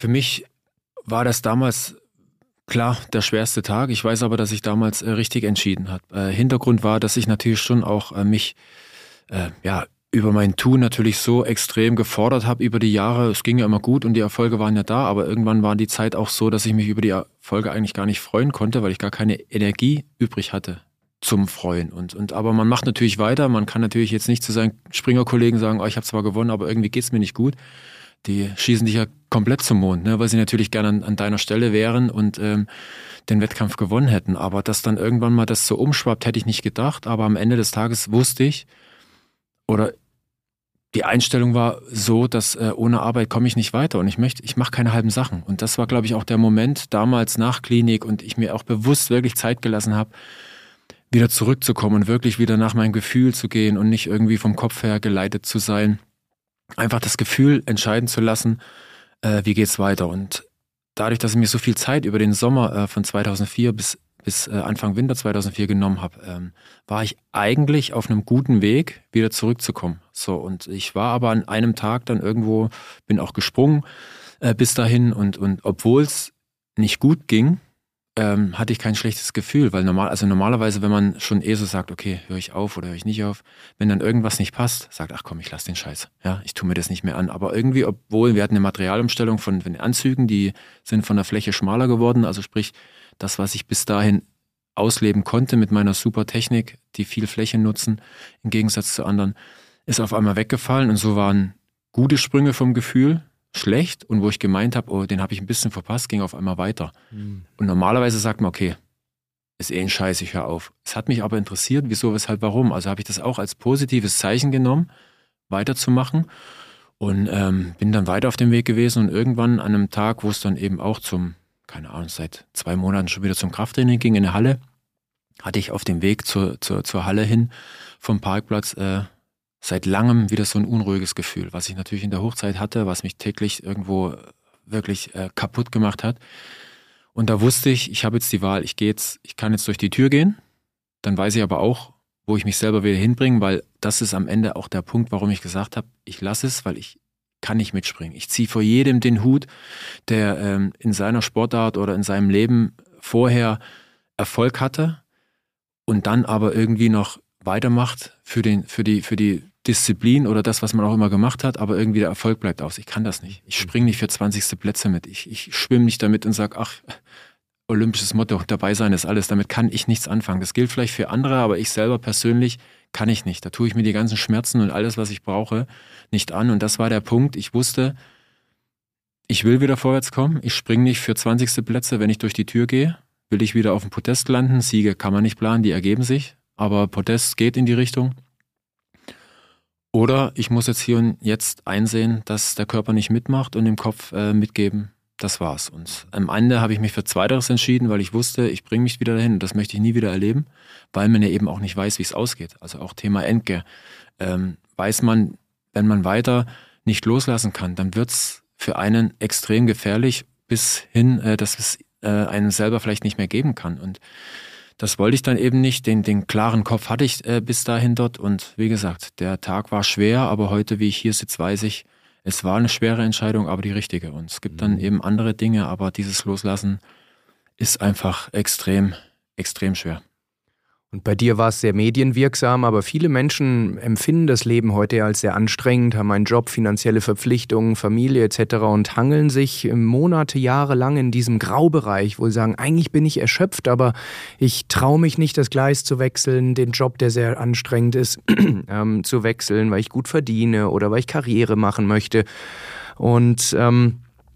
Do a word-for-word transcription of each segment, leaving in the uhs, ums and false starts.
Für mich war das damals klar der schwerste Tag. Ich weiß aber, dass ich damals äh, richtig entschieden habe. Äh, Hintergrund war, dass ich natürlich schon auch äh, mich äh, ja über mein Tun natürlich so extrem gefordert habe über die Jahre. Es ging ja immer gut und die Erfolge waren ja da, aber irgendwann war die Zeit auch so, dass ich mich über die Erfolge eigentlich gar nicht freuen konnte, weil ich gar keine Energie übrig hatte zum Freuen. Und, und aber man macht natürlich weiter. Man kann natürlich jetzt nicht zu seinen Springerkollegen sagen, oh, ich habe zwar gewonnen, aber irgendwie geht's mir nicht gut. Die schießen dich ja komplett zum Mond, ne, weil sie natürlich gerne an, an deiner Stelle wären und ähm, den Wettkampf gewonnen hätten. Aber dass dann irgendwann mal das so umschwappt, hätte ich nicht gedacht. Aber am Ende des Tages wusste ich, oder die Einstellung war so, dass äh, ohne Arbeit komme ich nicht weiter und ich möchte, ich mache keine halben Sachen. Und das war, glaube ich, auch der Moment damals nach Klinik und ich mir auch bewusst wirklich Zeit gelassen habe, wieder zurückzukommen und wirklich wieder nach meinem Gefühl zu gehen und nicht irgendwie vom Kopf her geleitet zu sein. Einfach das Gefühl entscheiden zu lassen, äh, wie geht's weiter. Und dadurch, dass ich mir so viel Zeit über den Sommer äh, von zweitausendvier bis, bis äh, Anfang Winter zweitausendvier genommen habe, ähm, war ich eigentlich auf einem guten Weg, wieder zurückzukommen. So, und ich war aber an einem Tag dann irgendwo, bin auch gesprungen äh, bis dahin und, und obwohl es nicht gut ging, ähm, hatte ich kein schlechtes Gefühl, weil normal, also normalerweise, wenn man schon eh so sagt, okay, höre ich auf oder höre ich nicht auf, wenn dann irgendwas nicht passt, sagt, ach komm, ich lass den Scheiß, ja, ich tue mir das nicht mehr an. Aber irgendwie, obwohl wir hatten eine Materialumstellung von, von den Anzügen, die sind von der Fläche schmaler geworden, also sprich, das, was ich bis dahin ausleben konnte mit meiner super Technik, die viel Fläche nutzen, im Gegensatz zu anderen, ist auf einmal weggefallen und so waren gute Sprünge vom Gefühl schlecht und wo ich gemeint habe, oh, den habe ich ein bisschen verpasst, ging auf einmal weiter. Mhm. Und normalerweise sagt man, okay, ist eh ein Scheiß, ich höre auf. Es hat mich aber interessiert, wieso, weshalb, warum. Also habe ich das auch als positives Zeichen genommen, weiterzumachen und ähm, bin dann weiter auf dem Weg gewesen und irgendwann an einem Tag, wo es dann eben auch zum, keine Ahnung, seit zwei Monaten schon wieder zum Krafttraining ging in der Halle, hatte ich auf dem Weg zur, zur, zur Halle hin vom Parkplatz äh, seit langem wieder so ein unruhiges Gefühl, was ich natürlich in der Hochzeit hatte, was mich täglich irgendwo wirklich äh, kaputt gemacht hat. Und da wusste ich, ich habe jetzt die Wahl, ich gehe jetzt, ich kann jetzt durch die Tür gehen, dann weiß ich aber auch, wo ich mich selber wieder hinbringe, weil das ist am Ende auch der Punkt, warum ich gesagt habe, ich lasse es, weil ich kann nicht mitspringen. Ich ziehe vor jedem den Hut, der ähm, in seiner Sportart oder in seinem Leben vorher Erfolg hatte und dann aber irgendwie noch weitermacht für den, für die, für die Disziplin oder das, was man auch immer gemacht hat, aber irgendwie der Erfolg bleibt aus. Ich kann das nicht. Ich springe nicht für zwanzigste Plätze mit. Ich, ich schwimme nicht damit und sage, ach, olympisches Motto, dabei sein ist alles. Damit kann ich nichts anfangen. Das gilt vielleicht für andere, aber ich selber persönlich kann ich nicht. Da tue ich mir die ganzen Schmerzen und alles, was ich brauche, nicht an. Und das war der Punkt. Ich wusste, ich will wieder vorwärts kommen. Ich springe nicht für zwanzigste Plätze, wenn ich durch die Tür gehe. Will ich wieder auf dem Podest landen. Siege kann man nicht planen, die ergeben sich. Aber Podest geht in die Richtung. Oder ich muss jetzt hier und jetzt einsehen, dass der Körper nicht mitmacht und im Kopf äh, mitgeben, das war's. Und am Ende habe ich mich für Zweiteres entschieden, weil ich wusste, ich bringe mich wieder dahin und das möchte ich nie wieder erleben, weil man ja eben auch nicht weiß, wie es ausgeht. Also auch Thema Endke. Ähm, weiß man, wenn man weiter nicht loslassen kann, dann wird's für einen extrem gefährlich, bis hin, äh, dass es äh, einen selber vielleicht nicht mehr geben kann. Und das wollte ich dann eben nicht. Den, den klaren Kopf hatte ich äh, bis dahin dort. Und wie gesagt, der Tag war schwer, aber heute, wie ich hier sitze, weiß ich, es war eine schwere Entscheidung, aber die richtige. Und es gibt dann eben andere Dinge, aber dieses Loslassen ist einfach extrem, extrem schwer. Und bei dir war es sehr medienwirksam, aber viele Menschen empfinden das Leben heute als sehr anstrengend, haben einen Job, finanzielle Verpflichtungen, Familie et cetera und hangeln sich Monate, Jahre lang in diesem Graubereich, wo sie sagen, eigentlich bin ich erschöpft, aber ich traue mich nicht, das Gleis zu wechseln, den Job, der sehr anstrengend ist, ähm, zu wechseln, weil ich gut verdiene oder weil ich Karriere machen möchte. Und ähm,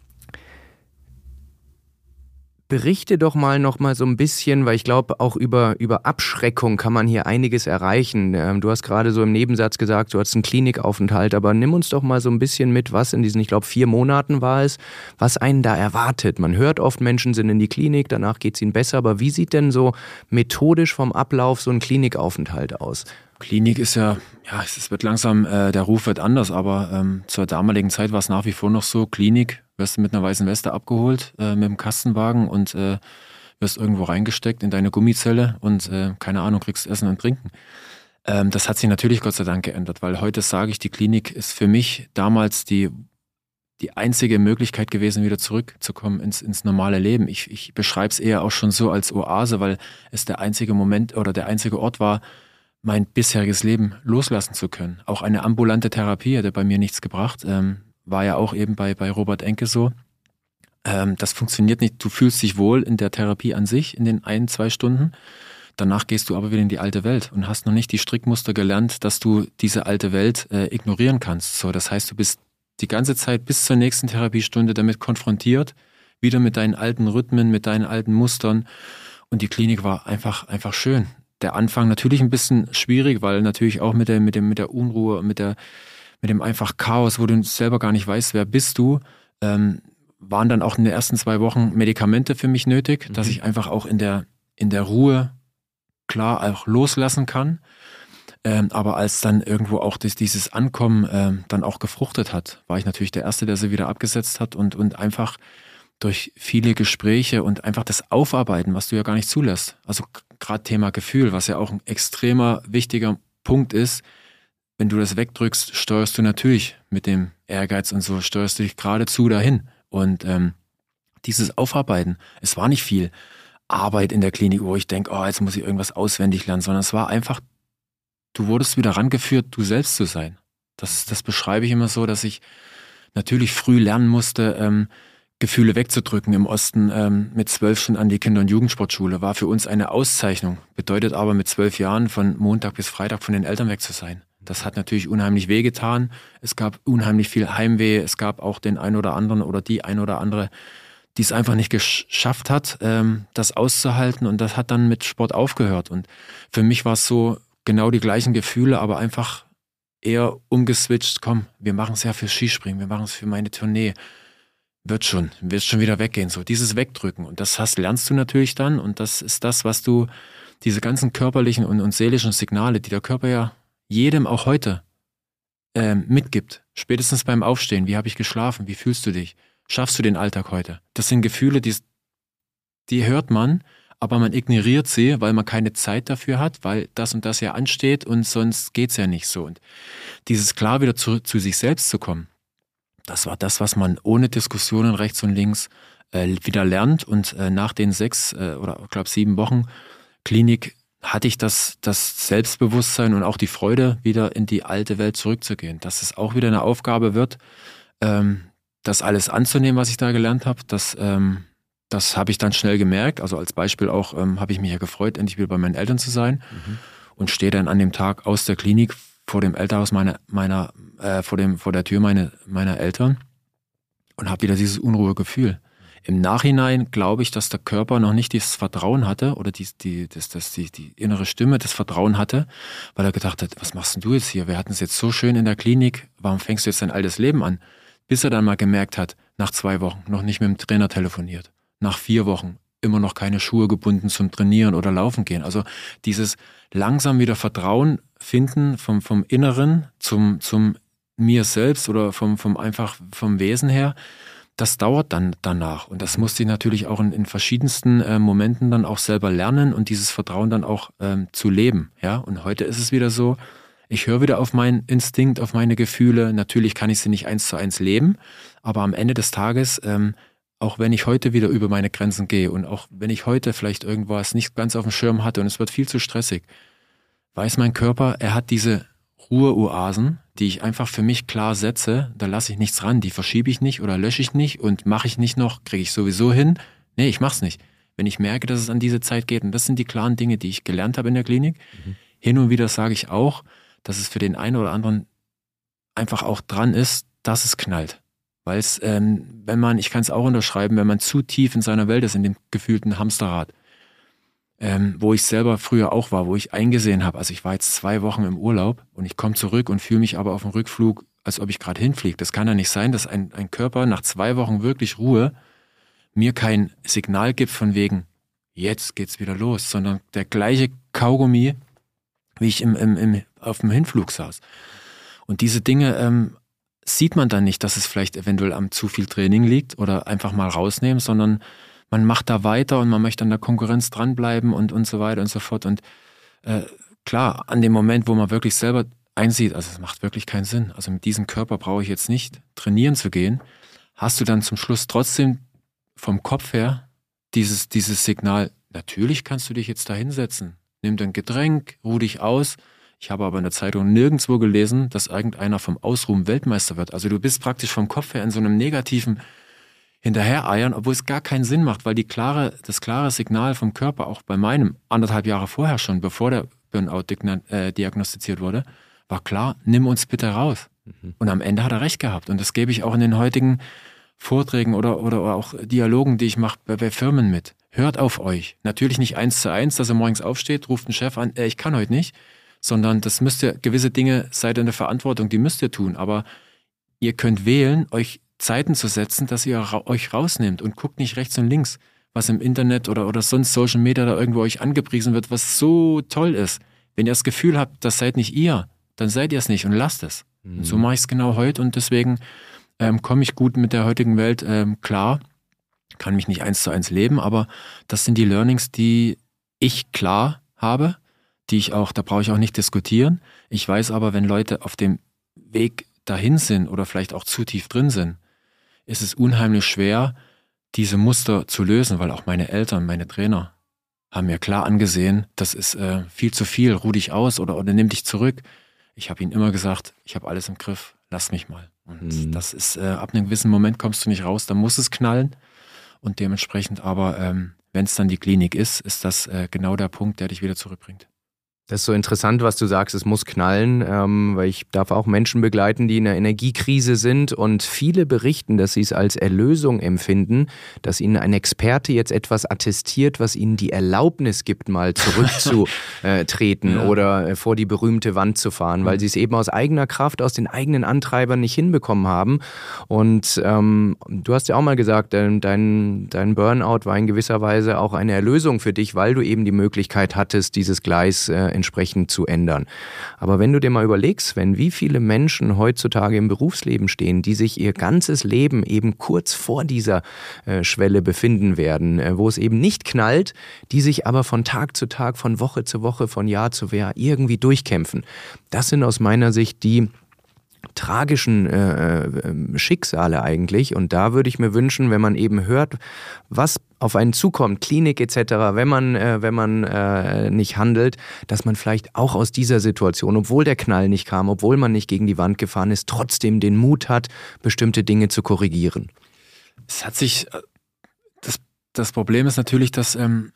berichte doch mal noch mal so ein bisschen, weil ich glaube, auch über, über Abschreckung kann man hier einiges erreichen. Ähm, du hast gerade so im Nebensatz gesagt, du hattest einen Klinikaufenthalt, aber nimm uns doch mal so ein bisschen mit, was in diesen, ich glaube, vier Monaten war es, was einen da erwartet. Man hört oft, Menschen sind in die Klinik, danach geht es ihnen besser, aber wie sieht denn so methodisch vom Ablauf so ein Klinikaufenthalt aus? Klinik ist ja, ja, es wird langsam, äh, der Ruf wird anders, aber ähm, zur damaligen Zeit war es nach wie vor noch so, Klinik, wirst du mit einer weißen Weste abgeholt, äh, mit dem Kastenwagen und äh, wirst irgendwo reingesteckt in deine Gummizelle und äh, keine Ahnung, kriegst Essen und Trinken. Ähm, das hat sich natürlich Gott sei Dank geändert, weil heute sage ich, die Klinik ist für mich damals die die einzige Möglichkeit gewesen, wieder zurückzukommen ins, ins normale Leben. Ich, ich beschreibe es eher auch schon so als Oase, weil es der einzige Moment oder der einzige Ort war, mein bisheriges Leben loslassen zu können. Auch eine ambulante Therapie hätte bei mir nichts gebracht. Ähm, war ja auch eben bei, bei Robert Enke so. Ähm, das funktioniert nicht. Du fühlst dich wohl in der Therapie an sich, in den ein, zwei Stunden. Danach gehst du aber wieder in die alte Welt und hast noch nicht die Strickmuster gelernt, dass du diese alte Welt äh, ignorieren kannst. So, das heißt, du bist die ganze Zeit bis zur nächsten Therapiestunde damit konfrontiert, wieder mit deinen alten Rhythmen, mit deinen alten Mustern. Und die Klinik war einfach, einfach schön. Der Anfang natürlich ein bisschen schwierig, weil natürlich auch mit der, mit dem, mit der Unruhe, mit der, mit dem einfach Chaos, wo du selber gar nicht weißt, wer bist du, ähm, waren dann auch in den ersten zwei Wochen Medikamente für mich nötig, mhm. dass ich einfach auch in der, in der Ruhe klar auch loslassen kann. Ähm, aber als dann irgendwo auch das, dieses Ankommen ähm, dann auch gefruchtet hat, war ich natürlich der Erste, der sie wieder abgesetzt hat und, und einfach durch viele Gespräche und einfach das Aufarbeiten, was du ja gar nicht zulässt. Also gerade Thema Gefühl, was ja auch ein extremer wichtiger Punkt ist. Wenn du das wegdrückst, steuerst du natürlich mit dem Ehrgeiz und so, steuerst du dich geradezu dahin. Und ähm, dieses Aufarbeiten, es war nicht viel Arbeit in der Klinik, wo ich denke, oh, jetzt muss ich irgendwas auswendig lernen, sondern es war einfach, du wurdest wieder rangeführt, du selbst zu sein. Das, das beschreibe ich immer so, dass ich natürlich früh lernen musste, ähm, Gefühle wegzudrücken im Osten. Ähm, mit zwölf schon an die Kinder- und Jugendsportschule war für uns eine Auszeichnung. Bedeutet aber mit zwölf Jahren von Montag bis Freitag von den Eltern weg zu sein. Das hat natürlich unheimlich wehgetan. Es gab unheimlich viel Heimweh. Es gab auch den einen oder anderen oder die ein oder andere, die es einfach nicht geschafft hat, ähm, das auszuhalten. Und das hat dann mit Sport aufgehört. Und für mich war es so, genau die gleichen Gefühle, aber einfach eher umgeswitcht. Komm, wir machen es ja für Skispringen, wir machen es für meine Tournee. Wird schon, wird schon wieder weggehen. So dieses Wegdrücken. Und das hast, lernst du natürlich dann. Und das ist das, was du, diese ganzen körperlichen und, und seelischen Signale, die der Körper ja jedem auch heute äh, mitgibt. Spätestens beim Aufstehen. Wie habe ich geschlafen? Wie fühlst du dich? Schaffst du den Alltag heute? Das sind Gefühle, die, die hört man, aber man ignoriert sie, weil man keine Zeit dafür hat, weil das und das ja ansteht und sonst geht's ja nicht so. Und dieses klar wieder zu, zu sich selbst zu kommen, das war das, was man ohne Diskussionen rechts und links äh, wieder lernt. Und äh, nach den sechs äh, oder ich glaube sieben Wochen Klinik hatte ich das, das Selbstbewusstsein und auch die Freude, wieder in die alte Welt zurückzugehen. Dass es auch wieder eine Aufgabe wird, ähm, das alles anzunehmen, was ich da gelernt habe. Das ähm, Das habe ich dann schnell gemerkt. Also als Beispiel auch ähm, habe ich mich ja gefreut, endlich wieder bei meinen Eltern zu sein mhm. und stehe dann an dem Tag aus der Klinik vor dem Elternhaus meiner, meiner äh, vor dem vor der Tür meine, meiner Eltern und habe wieder dieses Unruhegefühl. Im Nachhinein glaube ich, dass der Körper noch nicht dieses Vertrauen hatte oder die, die, das, das, die, die innere Stimme das Vertrauen hatte, weil er gedacht hat, was machst denn du jetzt hier? Wir hatten es jetzt so schön in der Klinik, warum fängst du jetzt dein altes Leben an? Bis er dann mal gemerkt hat, nach zwei Wochen noch nicht mit dem Trainer telefoniert. Nach vier Wochen immer noch keine Schuhe gebunden zum Trainieren oder Laufen gehen. Also dieses langsam wieder Vertrauen finden vom, vom Inneren zum, zum mir selbst oder vom, vom einfach vom Wesen her, das dauert dann danach. Und das musste ich natürlich auch in, in verschiedensten äh, Momenten dann auch selber lernen und dieses Vertrauen dann auch ähm, zu leben. Ja? Und heute ist es wieder so, ich höre wieder auf meinen Instinkt, auf meine Gefühle. Natürlich kann ich sie nicht eins zu eins leben, aber am Ende des Tages ähm, auch wenn ich heute wieder über meine Grenzen gehe und auch wenn ich heute vielleicht irgendwas nicht ganz auf dem Schirm hatte und es wird viel zu stressig, weiß mein Körper, er hat diese Ruheoasen, die ich einfach für mich klar setze, da lasse ich nichts ran, die verschiebe ich nicht oder lösche ich nicht und mache ich nicht noch, kriege ich sowieso hin. Nee, ich mach's nicht. Wenn ich merke, dass es an diese Zeit geht und das sind die klaren Dinge, die ich gelernt habe in der Klinik, mhm. hin und wieder sage ich auch, dass es für den einen oder anderen einfach auch dran ist, dass es knallt. Weil es, ähm, wenn man, ich kann es auch unterschreiben, wenn man zu tief in seiner Welt ist, in dem gefühlten Hamsterrad, ähm, wo ich selber früher auch war, wo ich eingesehen habe, also ich war jetzt zwei Wochen im Urlaub und ich komme zurück und fühle mich aber auf dem Rückflug, als ob ich gerade hinfliege. Das kann ja nicht sein, dass ein, ein Körper nach zwei Wochen wirklich Ruhe mir kein Signal gibt von wegen, jetzt geht's wieder los, sondern der gleiche Kaugummi, wie ich im, im, im, auf dem Hinflug saß. Und diese Dinge, ähm, sieht man dann nicht, dass es vielleicht eventuell am zu viel Training liegt oder einfach mal rausnehmen, sondern man macht da weiter und man möchte an der Konkurrenz dranbleiben und, und so weiter und so fort. Und äh, klar, an dem Moment, wo man wirklich selber einsieht, also es macht wirklich keinen Sinn. Also mit diesem Körper brauche ich jetzt nicht trainieren zu gehen. hast du dann zum Schluss trotzdem vom Kopf her dieses, dieses Signal, natürlich kannst du dich jetzt da hinsetzen, nimm dein Getränk, ruh dich aus. Ich habe aber in der Zeitung nirgendwo gelesen, dass irgendeiner vom Ausruhen Weltmeister wird. Also du bist praktisch vom Kopf her in so einem negativen Hinterhereiern, obwohl es gar keinen Sinn macht, weil die klare, das klare Signal vom Körper, auch bei meinem anderthalb Jahre vorher schon, bevor der Burnout äh, diagnostiziert wurde, war klar, nimm uns bitte raus. Mhm. Und am Ende hat er recht gehabt. Und das gebe ich auch in den heutigen Vorträgen oder, oder auch Dialogen, die ich mache bei, bei Firmen mit. Hört auf euch. Natürlich nicht eins zu eins, dass er morgens aufsteht, ruft einen Chef an, äh, ich kann heute nicht, sondern das müsst ihr, gewisse Dinge seid in der Verantwortung, die müsst ihr tun. Aber ihr könnt wählen, euch Zeiten zu setzen, dass ihr ra- euch rausnehmt und guckt nicht rechts und links, was im Internet oder, oder sonst Social Media da irgendwo euch angepriesen wird, was so toll ist. Wenn ihr das Gefühl habt, das seid nicht ihr, dann seid ihr es nicht und lasst es. Mhm. Und so mache ich es genau heute und deswegen ähm, komme ich gut mit der heutigen Welt ähm, klar, kann mich nicht eins zu eins leben, aber das sind die Learnings, die ich klar habe, die ich auch, da brauche ich auch nicht diskutieren. Ich weiß aber, wenn Leute auf dem Weg dahin sind oder vielleicht auch zu tief drin sind, ist es unheimlich schwer, diese Muster zu lösen, weil auch meine Eltern, meine Trainer haben mir klar angesehen, das ist äh, viel zu viel, ruh dich aus oder, oder nimm dich zurück. Ich habe ihnen immer gesagt, ich habe alles im Griff, lass mich mal. Und mhm. das ist, äh, ab einem gewissen Moment kommst du nicht raus, dann muss es knallen. Und dementsprechend aber, ähm, wenn es dann die Klinik ist, ist das äh, genau der Punkt, der dich wieder zurückbringt. Das ist so interessant, was du sagst, es muss knallen, ähm, weil ich darf auch Menschen begleiten, die in einer Energiekrise sind und viele berichten, dass sie es als Erlösung empfinden, dass ihnen ein Experte jetzt etwas attestiert, was ihnen die Erlaubnis gibt, mal zurückzutreten ja. oder vor die berühmte Wand zu fahren, weil sie es eben aus eigener Kraft, aus den eigenen Antreibern nicht hinbekommen haben. Und ähm, du hast ja auch mal gesagt, dein, dein Burnout war in gewisser Weise auch eine Erlösung für dich, weil du eben die Möglichkeit hattest, dieses Gleis äh, entsprechend zu ändern. Aber wenn du dir mal überlegst, wenn wie viele Menschen heutzutage im Berufsleben stehen, die sich ihr ganzes Leben eben kurz vor dieser äh, Schwelle befinden werden, äh, wo es eben nicht knallt, die sich aber von Tag zu Tag, von Woche zu Woche, von Jahr zu Jahr irgendwie durchkämpfen. Das sind aus meiner Sicht die tragischen äh, äh, Schicksale eigentlich. Und da würde ich mir wünschen, wenn man eben hört, was auf einen zukommt, Klinik et cetera, wenn man, äh, wenn man äh, nicht handelt, dass man vielleicht auch aus dieser Situation, obwohl der Knall nicht kam, obwohl man nicht gegen die Wand gefahren ist, trotzdem den Mut hat, bestimmte Dinge zu korrigieren. Es hat sich, das, das Problem ist natürlich, dass ähm,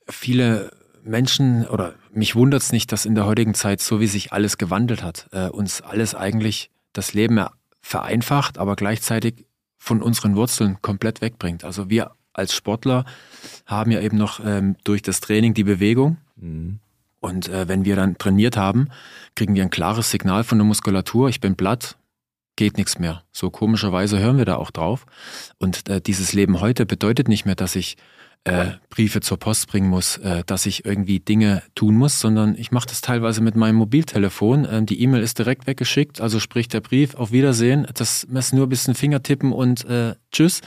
viele Menschen, oder mich wundert es nicht, dass in der heutigen Zeit, so wie sich alles gewandelt hat, äh, uns alles eigentlich das Leben vereinfacht, aber gleichzeitig von unseren Wurzeln komplett wegbringt. Also wir als Sportler haben ja eben noch ähm, durch das Training die Bewegung. Mhm. Und äh, wenn wir dann trainiert haben, kriegen wir ein klares Signal von der Muskulatur, ich bin platt, geht nichts mehr. So komischerweise hören wir da auch drauf. Und äh, dieses Leben heute bedeutet nicht mehr, dass ich äh, Briefe zur Post bringen muss, äh, dass ich irgendwie Dinge tun muss, sondern ich mache das teilweise mit meinem Mobiltelefon. Ähm, die E-Mail ist direkt weggeschickt, also sprich der Brief, auf Wiedersehen. Das ist nur ein bisschen Fingertippen und äh, tschüss.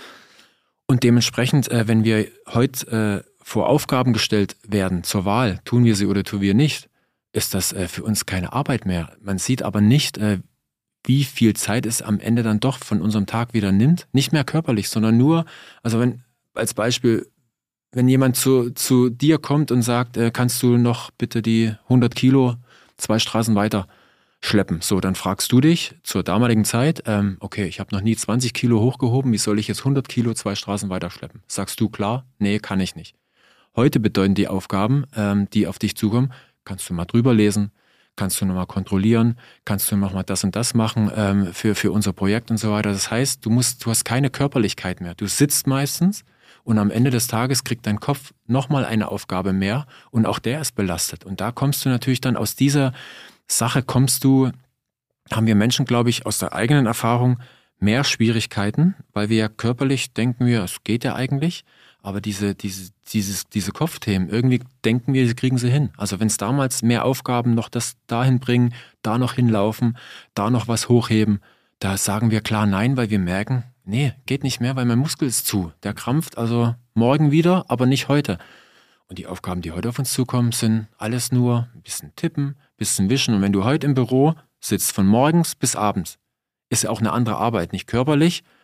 Und dementsprechend, äh, wenn wir heute äh, vor Aufgaben gestellt werden zur Wahl, tun wir sie oder tun wir nicht, ist das äh, für uns keine Arbeit mehr. Man sieht aber nicht, äh, wie viel Zeit es am Ende dann doch von unserem Tag wieder nimmt. Nicht mehr körperlich, sondern nur, also wenn, als Beispiel, wenn jemand zu, zu dir kommt und sagt, äh, kannst du noch bitte die hundert Kilo zwei Straßen weiter schleppen? So, dann fragst du dich zur damaligen Zeit, ähm, okay, ich habe noch nie zwanzig Kilo hochgehoben, wie soll ich jetzt hundert Kilo zwei Straßen weiter schleppen? Sagst du klar? Nee, kann ich nicht. Heute bedeuten die Aufgaben, ähm, die auf dich zukommen, kannst du mal drüber lesen, kannst du nochmal kontrollieren, kannst du nochmal das und das machen ähm, für, für unser Projekt und so weiter. Das heißt, du musst, du hast keine Körperlichkeit mehr. Du sitzt meistens und am Ende des Tages kriegt dein Kopf nochmal eine Aufgabe mehr und auch der ist belastet. Und da kommst du natürlich dann aus dieser Sache, kommst du, haben wir Menschen, glaube ich, aus der eigenen Erfahrung mehr Schwierigkeiten, weil wir ja körperlich denken wir, es geht ja eigentlich, aber diese, diese, dieses, diese Kopfthemen, irgendwie denken wir, sie kriegen sie hin. Also wenn es damals mehr Aufgaben noch das dahin bringen, da noch hinlaufen, da noch was hochheben, da sagen wir klar nein, weil wir merken, nee, geht nicht mehr, weil mein Muskel ist zu. Der krampft also morgen wieder, aber nicht heute. Und die Aufgaben, die heute auf uns zukommen, sind alles nur ein bisschen tippen, ein bisschen wischen. Und wenn du heute im Büro sitzt, von morgens bis abends, ist ja auch eine andere Arbeit, nicht körperlich,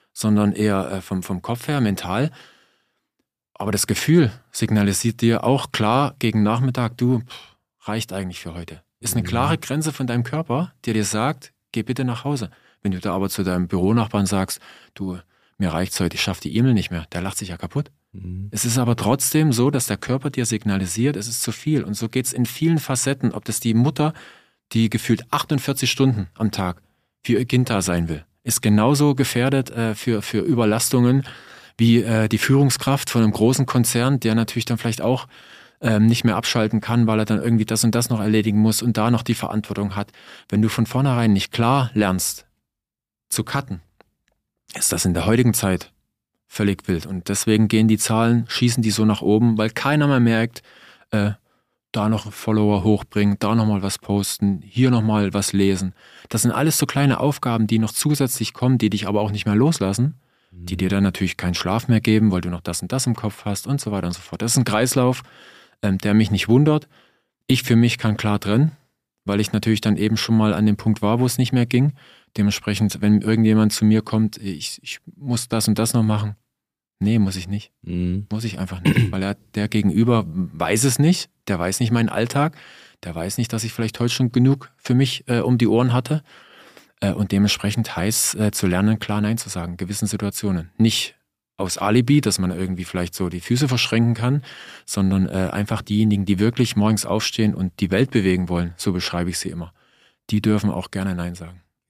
sondern eher äh, vom, vom Kopf her, mental. Aber das Gefühl signalisiert dir auch klar gegen Nachmittag, du, pff, reicht eigentlich für heute. Ist eine klare Grenze von deinem Körper, der dir sagt, geh bitte nach Hause. Wenn du da aber zu deinem Büronachbarn sagst, du, mir reicht's heute, ich schaffe die E-Mail nicht mehr, der lacht sich ja kaputt. Mhm. Es ist aber trotzdem so, dass der Körper dir signalisiert, es ist zu viel. Und so geht's in vielen Facetten, ob das die Mutter, die gefühlt achtundvierzig Stunden am Tag für ihr Kind da sein will, ist genauso gefährdet äh, für, für Überlastungen wie äh, die Führungskraft von einem großen Konzern, der natürlich dann vielleicht auch ähm, nicht mehr abschalten kann, weil er dann irgendwie das und das noch erledigen muss und da noch die Verantwortung hat. Wenn du von vornherein nicht klar lernst zu cutten, ist das in der heutigen Zeit völlig wild. Und deswegen gehen die Zahlen, schießen die so nach oben, weil keiner mehr merkt, äh, da noch Follower hochbringen, da nochmal was posten, hier nochmal was lesen. Das sind alles so kleine Aufgaben, die noch zusätzlich kommen, die dich aber auch nicht mehr loslassen, mhm. die dir dann natürlich keinen Schlaf mehr geben, weil du noch das und das im Kopf hast und so weiter und so fort. Das ist ein Kreislauf, ähm, der mich nicht wundert. Ich für mich kann klar trennen, weil ich natürlich dann eben schon mal an dem Punkt war, wo es nicht mehr ging. Dementsprechend, wenn irgendjemand zu mir kommt, ich, ich muss das und das noch machen. Nee, muss ich nicht. Mhm. Muss ich einfach nicht, weil er, der Gegenüber weiß es nicht. Der weiß nicht meinen Alltag. Der weiß nicht, dass ich vielleicht heute schon genug für mich äh, um die Ohren hatte. Äh, und dementsprechend heißt äh, zu lernen, klar Nein zu sagen, gewissen Situationen. Nicht aus Alibi, dass man irgendwie vielleicht so die Füße verschränken kann, sondern äh, einfach diejenigen, die wirklich morgens aufstehen und die Welt bewegen wollen, so beschreibe ich sie immer, die dürfen auch gerne Nein sagen.